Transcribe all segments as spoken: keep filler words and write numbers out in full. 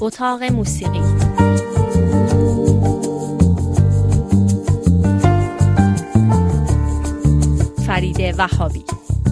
اتاق موسیقی. فرید وهابی.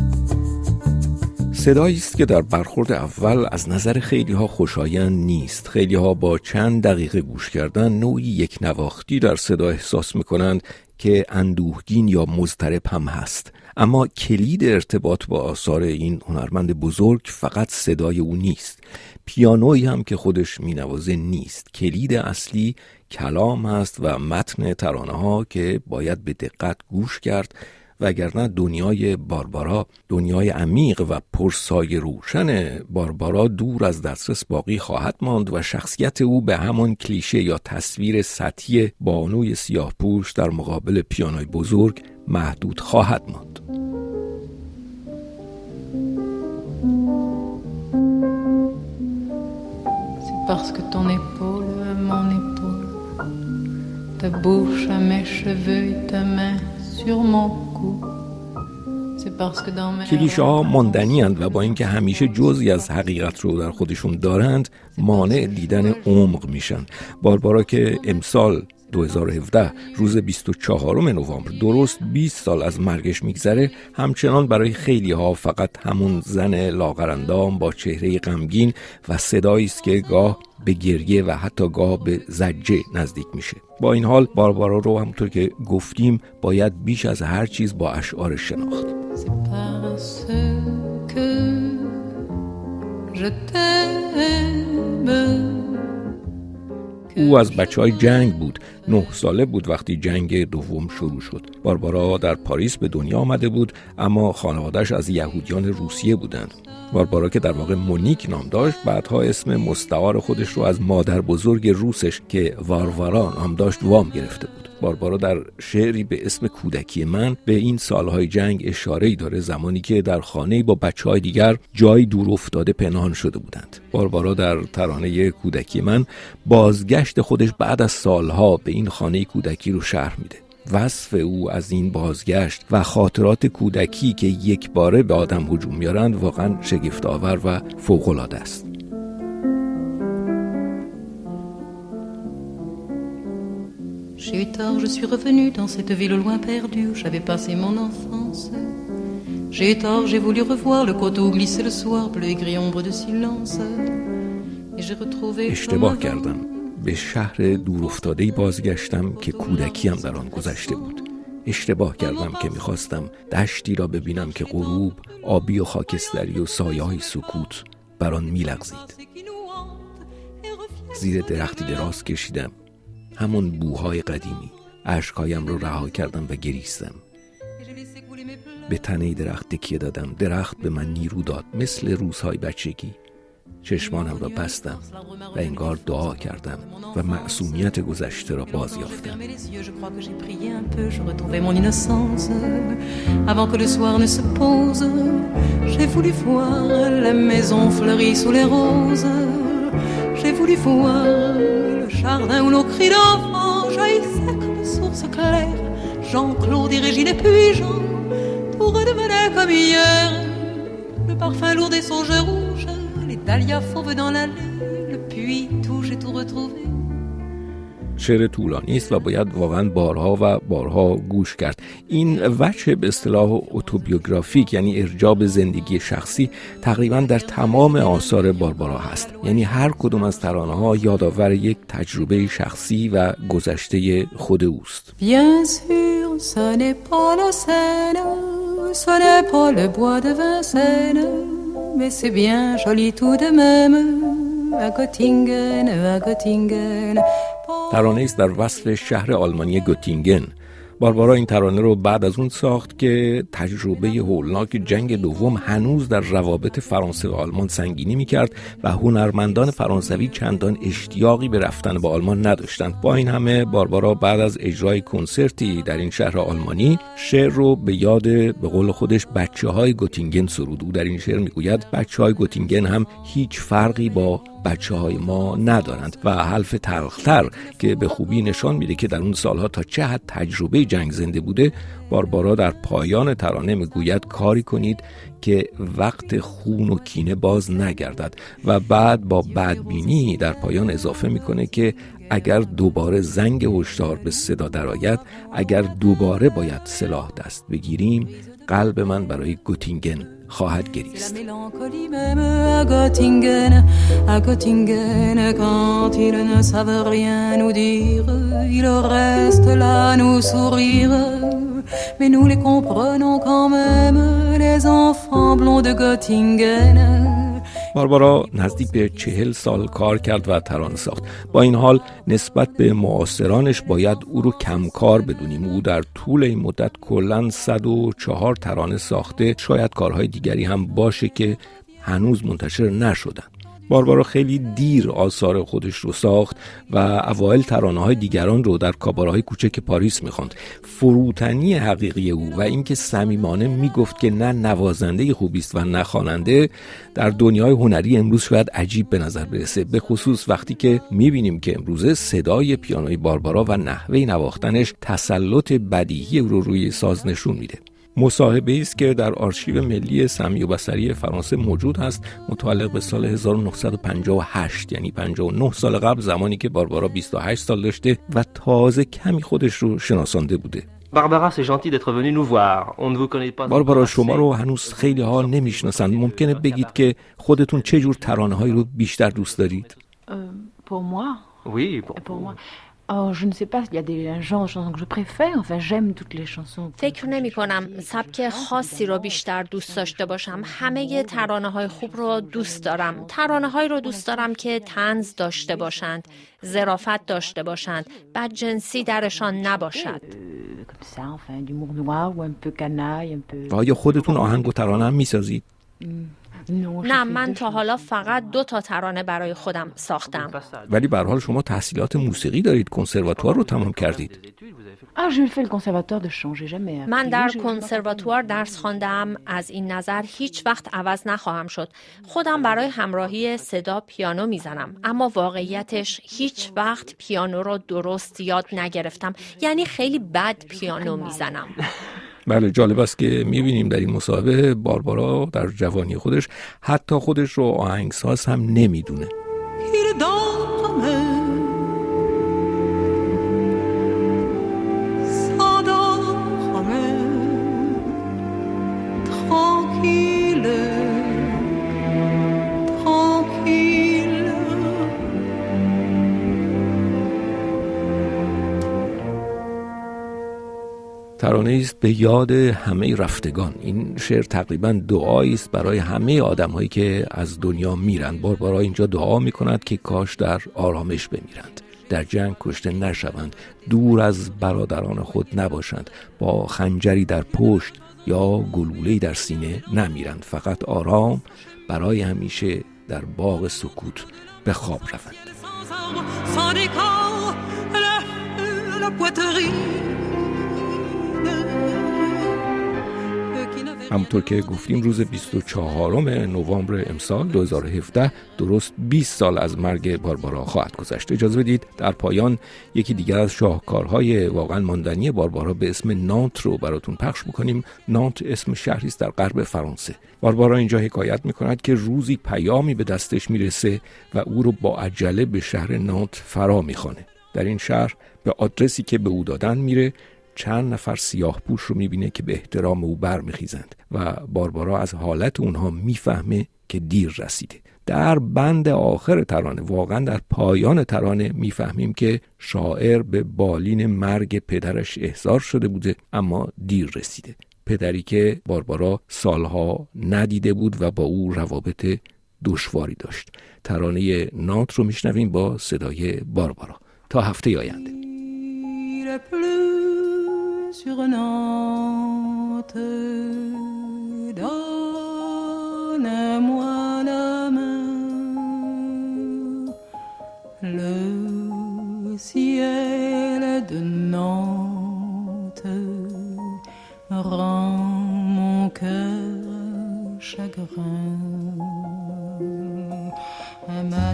صدایی است که در برخورد اول از نظر خیلی ها خوشایند نیست. خیلی ها با چند دقیقه گوش کردن نوعی یک نواختی در صدا احساس میکنند که اندوهگین یا مضطرب هم هست. اما کلید ارتباط با آثار این هنرمند بزرگ فقط صدای او نیست. پیانویی هم که خودش مینوازه نیست. کلید اصلی کلام هست و متن ترانه ها که باید به دقت گوش کرد، وگرنه دنیای باربارا، دنیای عمیق و پرسایه روشن باربارا دور از دسترس باقی خواهد ماند و شخصیت او به همان کلیشه یا تصویر سطحی بانوی سیاه پوش در مقابل پیانوی بزرگ محدود خواهد ماند. C'est parce que ton épaule, mon épaule, ta bouche à mes cheveux et ta main sur mon cou. کلیشه ها ماندنی اند و با اینکه همیشه جزئی از حقیقت رو در خودشون دارند مانع دیدن عمق میشن. باربارا که امسال دو هزار و هفده روز بیست و چهارم نوامبر درست بیست سال از مرگش میگذره، همچنان برای خیلی ها فقط همون زن لاغرندام با چهره غمگین و صدایی است که گاه به گریه و حتی گاه به زجه نزدیک میشه. با این حال باربارا رو همونطور که گفتیم باید بیش از هر چیز با اشعار شناخت. او از بچهای جنگ بود. نه ساله بود وقتی جنگ دوم شروع شد. باربارا در پاریس به دنیا آمده بود، اما خانواده‌اش از یهودیان روسیه بودند. باربارا که در واقع مونیک نام داشت، بعدها اسم مستعار خودش رو از مادر بزرگ روسش که واروارا نام داشت وام گرفته بود. باربارا در شعری به اسم کودکی من به این سالهای جنگ اشاره‌ای داره، زمانی که در خانه‌ای با بچه‌های دیگر جای دور افتاده پنهان شده بودند. باربارا در ترانه کودکی من بازگشت خودش بعد از سالها به این خانه کودکی رو شرح میده. وصف او از این بازگشت و خاطرات کودکی که یک باره به آدم هجوم میارند واقعا شگفت‌آور و فوق‌العاده است. J'ai eu tort, je suis revenu dans cette ville au loin perdue où j'avais passé mon enfance. J'ai eu tort, j'ai voulu revoir le coteau où glissait le soir, bleu et gris ombre de silence. Et j'ai retrouvé اشتباه کردم. به شهر دورافتاده‌ای بازگشتم که کودکیم در آن گذشته بود. اشتباه کردم که می‌خواستم دشتی را ببینم که غروب، آبی و خاکستری و سایه‌های سکوت بر آن می‌لغزید. زیر درختی دراز کشیدم، همون بوهای قدیمی. اشکایم رو رها کردم و گریستم. به تنه درخت تکیه دادم. درخت به من نیرو داد مثل روزهای بچگی. چشمانم را بستم و انگار دعا کردم و معصومیت گذشته را باز یافتم. Avant que le soir ne se pose, j'ai voulu voir la maison fleurie sous les roses. J'ai voulu voir le jardin où nos cris d'enfants jaillissaient comme source claire. Jean-Claude et Régine et puis Jean, tout redevenait comme hier. Le parfum lourd des songes rouges, les dahlias fauves dans l'allée, le puits tout, j'ai tout retrouvé. شعر طولانی است و باید واقعا بارها و بارها گوش کرد. این وجه به اصطلاح اتوبیوگرافیک یعنی ارجاع به زندگی شخصی تقریبا در تمام آثار باربارا هست. یعنی هر کدوم از ترانه‌ها یادآور یک تجربه شخصی و گذشته خود اوست. Bien sûr, ce n'est pas la Seine, ce n'est pas le bois de Vincennes, mais c'est bien joli tout de même. À Göttingen, à Göttingen. ترانه است در وصف شهر آلمانی گوتینگن. باربارا این ترانه رو بعد از اون ساخت که تجربه هولناک جنگ دوم هنوز در روابط فرانسه و آلمان سنگینی می‌کرد و هنرمندان فرانسوی چندان اشتیاقی به رفتن به آلمان نداشتند. با این همه باربارا بعد از اجرای کنسرتی در این شهر آلمانی شعر رو به یاد به قول خودش بچه‌های گوتینگن سرود. او در این شعر میگوید بچه‌های گوتینگن هم هیچ فرقی با بچه های ما ندارند و حلف تلختر که به خوبی نشان میده که در اون سالها تا چه حد تجربه جنگ زنده بوده، باربارا در پایان ترانه میگوید کاری کنید که وقت خون و کینه باز نگردد و بعد با بدبینی در پایان اضافه میکنه که اگر دوباره زنگ هشدار به صدا درآید، اگر دوباره باید سلاح دست بگیریم، قلب من برای گوتینگن خواهد گریست. Mais nous les comprenons quand même, les enfants blonds de Göttingen. باربارا نزدیک به چهل سال کار کرد و ترانه ساخت. با این حال نسبت به معاصرانش باید او رو کمکار بدونیم. او در طول این مدت کلاً صد و چهار ترانه ساخته. شاید کارهای دیگری هم باشه که هنوز منتشر نشدن. باربارا خیلی دیر آثار خودش رو ساخت و اوایل ترانه‌های دیگران رو در کاباره‌های کوچک پاریس می‌خواند. فروتنی حقیقی او و اینکه صمیمانه میگفت که نه نوازنده خوبی است و نه خواننده، در دنیای هنری امروز شاید عجیب به نظر برسه، به خصوص وقتی که می‌بینیم که امروزه صدای پیانوی باربارا و نحوه نواختنش تسلط بدیهی او رو روی ساز نشون میده. مصاحبه‌ای است که در آرشیو ملی سمعی و بصری فرانسه موجود هست، متعلق به سال هزار و نهصد و پنجاه و هشت، یعنی پنجاه و نه سال قبل، زمانی که باربارا بیست و هشت سال داشته و تازه کمی خودش رو شناسانده بوده. باربارا c'est gentil d'être venu nous voir. On ne vous connaît pas. باربارا شما رو هنوز خیلی ها نمیشناسند. ممکنه بگید که خودتون چه جور ترانه‌هایی رو بیشتر دوست دارید؟ Pour moi. Oui, pour, pour moi. Oh, je ne sais pas, il y a des genres de chansons que je préfère. Enfin, j'aime toutes les chansons. فکر نمی کنم سبک خاصی رو بیشتر دوست داشته باشم. همه ترانه‌های خوب رو دوست دارم. ترانه‌هایی رو دوست دارم که طنز داشته باشند، ظرافت داشته باشند، بدجنسی درشان نباشد. Comme ça, enfin, d'humour noir ou un peu canaille, un peu. آیا خودتون آهنگ و ترانه هم میسازید؟ نه، من تا حالا فقط دو تا ترانه برای خودم ساختم. ولی به هر حال شما تحصیلات موسیقی دارید، کنسرواتوار رو تمام کردید. Ah, j'ai fait le conservatoire de chant, j'ai jamais. من در کنسرواتوار درس خواندم. از این نظر هیچ وقت عوض نخواهم شد. خودم برای همراهی صدا پیانو میزنم، اما واقعیتش هیچ وقت پیانو رو درست یاد نگرفتم. یعنی خیلی بد پیانو میزنم. بله، جالب است که میبینیم در این مصاحبه باربارا در جوانی خودش حتی خودش رو آهنگساز هم نمیدونه. ترانه است به یاد همه رفتگان. این شعر تقریبا دعایی است برای همه آدم‌هایی که از دنیا میرن. باربارا اینجا دعا میکند که کاش در آرامش بمیرند، در جنگ کشته نشوند، دور از برادران خود نباشند، با خنجری در پشت یا گلوله‌ای در سینه نمیرند، فقط آرام برای همیشه در باغ سکوت به خواب روند. همونطور که گفتیم روز بیست و چهارم نوامبر امسال دو هزار و هفده درست بیست سال از مرگ باربارا خواهد گذشت. اجازه بدید در پایان یکی دیگر از شاهکارهای واقعا ماندنی باربارا به اسم نانت رو براتون پخش میکنیم. نانت اسم شهری است در غرب فرانسه. باربارا اینجا حکایت میکند که روزی پیامی به دستش میرسه و او رو با عجله به شهر نانت فرا میخوانه. در این شهر به آدرسی که به او دادن میره، چند نفر سیاه پوش رو میبینه که به احترام او برمیخیزند و باربارا از حالت اونها میفهمه که دیر رسیده. در بند آخر ترانه، واقعا در پایان ترانه، میفهمیم که شاعر به بالین مرگ پدرش احضار شده بوده اما دیر رسیده. پدری که باربارا سالها ندیده بود و با او روابط دشواری داشت. ترانه نانت رو میشنویم با صدای باربارا. تا هفته آینده. Sur Nantes, donne-moi la main, le ciel de Nantes rend mon cœur chagrin. Un matin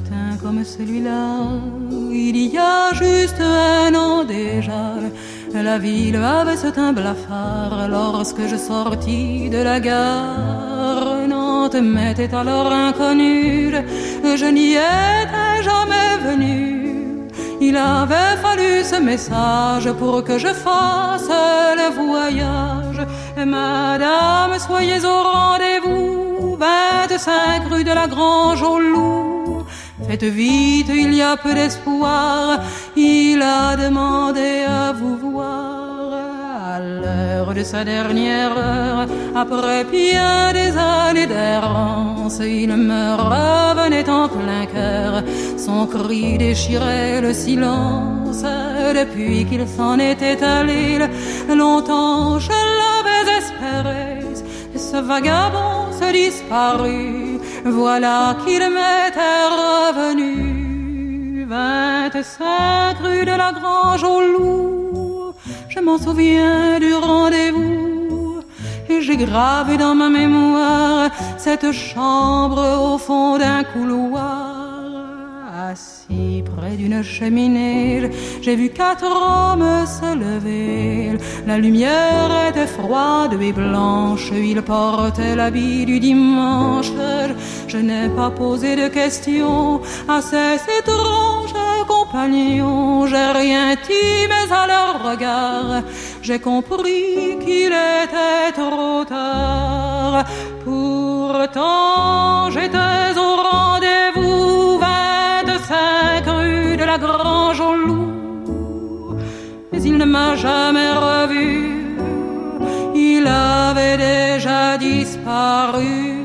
matin comme celui-là, il y a juste un an déjà, la ville avait ce teint blafard lorsque je sortis de la gare. Nantes m'était alors inconnue, je n'y étais jamais venue. Il avait fallu ce message pour que je fasse le voyage. Madame, soyez au rendez-vous, vingt-cinq rue de la Grange au Loup. Faites vite, il y a peu d'espoir, il a demandé à vous voir. À l'heure de sa dernière heure, après bien des années d'errance, il me revenait en plein cœur, son cri déchirait le silence. Depuis qu'il s'en était allé, longtemps je l'avais espéré, ce vagabond se disparut, voilà qu'il m'était revenu. Vingt-cinq rue de la Grange au Loup, je m'en souviens du rendez-vous, et j'ai gravé dans ma mémoire cette chambre au fond d'un couloir. Assis près d'une cheminée, j'ai vu quatre hommes se lever. La lumière était froide et blanche, ils portaient l'habit du dimanche. Je n'ai pas posé de questions à ces étranges compagnons. J'ai rien dit, mais à leur regard, j'ai compris qu'il était trop tard. Pourtant, j'étais au rendez-vous, vingt-cinq rue de la Grange au Loup. Mais il ne m'a jamais revu, il avait déjà disparu.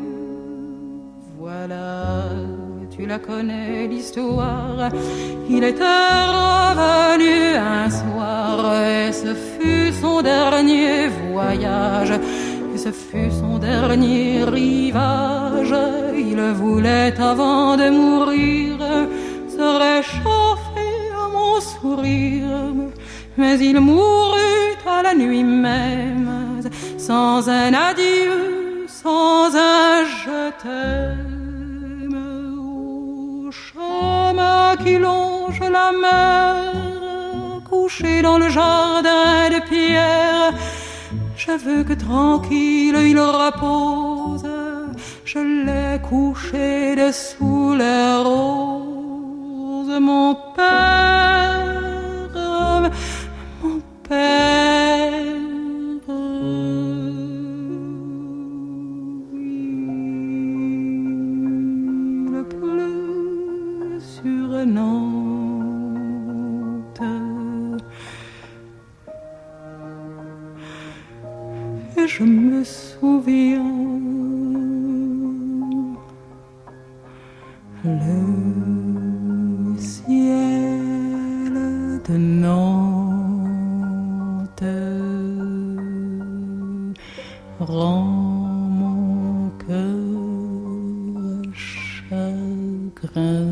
Voilà, tu la connais l'histoire, il était revenu un soir, et ce fut son dernier voyage, et ce fut son dernier rivage. Il voulait avant de mourir se réchauffer à mon sourire, mais il mourut à la nuit même, sans un adieu, sans un je t'aime. Au chemin qui longe la mer, couché dans le jardin de pierre, je veux que tranquille il repose, je l'ai couché dessous les roses. Mon père, mon père, il pleut sur Nantes, et je me souviens le ciel de Nantes rend mon cœur chagrin.